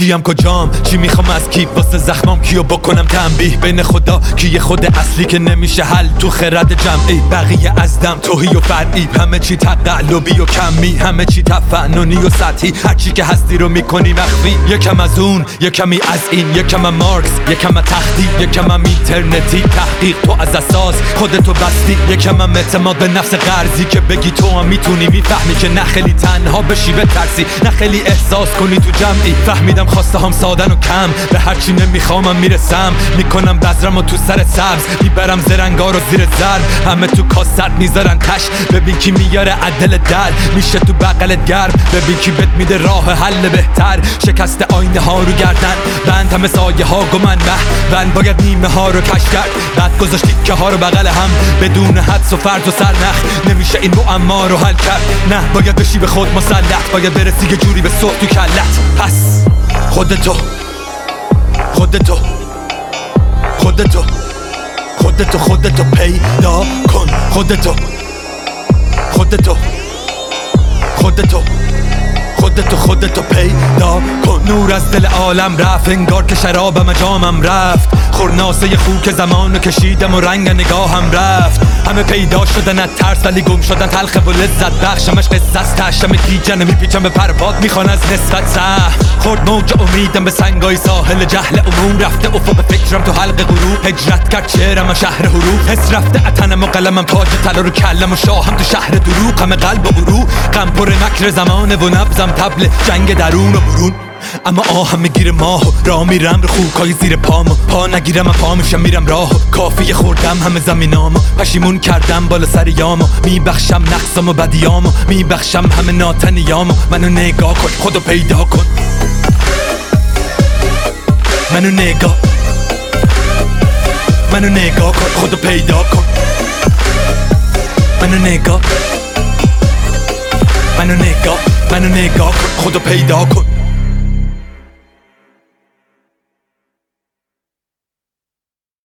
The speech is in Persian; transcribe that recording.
کیم کجام، چی میخوام از کی، واسه زخمام کیو بکنم تنبیه، بین خدا کیه خود اصلی که نمیشه حل تو خرد جمعی، بقیه از دم توهی و فرعی، همه چی تقلبی و کمی، همه چی تفننی و سطحی، هرچی که هستی رو میکنی مخفی، یکم از اون یکمی از این، یکم مارکس یکم تختی، یکم اینترنتی تحقیق، تو از اساس خودتو بستی، یکم اعتماد به نفس قرضی که بگی تو هم میتونی، میفهمی که نه خیلی تنها بشی بترسی، نه خیلی احساس کنی تو جمعی، فهمیدم خواسته هم سادن و کم، به هرچی نمیخوامم میرسم، میکنم بذرم و تو سر سبز، میبرم زرنگا رو زیر ضرب، همه تو کاست میذارن تش، ببین کی میاره عدل در، میشه تو بغلت گرم، ببین کی بهت میده راه حل بهتر، شکست آینه ها رو گردن بند، همه سایه ها گمن بند، باید نیمه ها رو کش کرد، بعد گذاشت تیکه ها رو بغل هم، بدون حدس و فرض و سرنخ، نمیشه این معما رو حل کرد، نه باید بشی به خود مسلط، باید برسی یه جوری به صبح تو کلت، پس خودتو خودتو خودتو خودتو خودتو پیدا کن، خودتو خودتو خودتو خودتو خودتو پیدا کن، نور از دل عالم رفت، انگار که شرابم جامم رفت، خورناسه خوک زمانو کشیدم و رنگ نگاهم رفت، همه پیدا شدن از ترس ولی گم شدن تلخ و لذت بخشمش قصه است، تشتم گیجن میپیچم به پرپاد، میخوان از نسبت سه خورد موج امیدم به سنگای ساحل جهل عموم، رفته افق فکرم تو حلق غروب، هجرت کرد چهرم شهر حروف، حس رفته اتنم و قلمم تاج طلا رو کلم و شاهم تو شهر دروغ، غم قلب و غرور، غم پر مکر زمانه و نبضم تبل جنگ درون و برون، اما آهم میگیره ماهو، راه میرم رو خوکای زیر پامو، پا نگیرم پا میشم میرم راهو، کافیه خوردم همه زمینامو، پشیمون کردم بالا سر یامو، میبخشم نقصم و بدیامو، میبخشم همه ناتنیامو، منو نگاه کن خودو پیدا کن، منو نگاه کن خودو پیدا کن، منو نگاه کن خودو پیدا کن.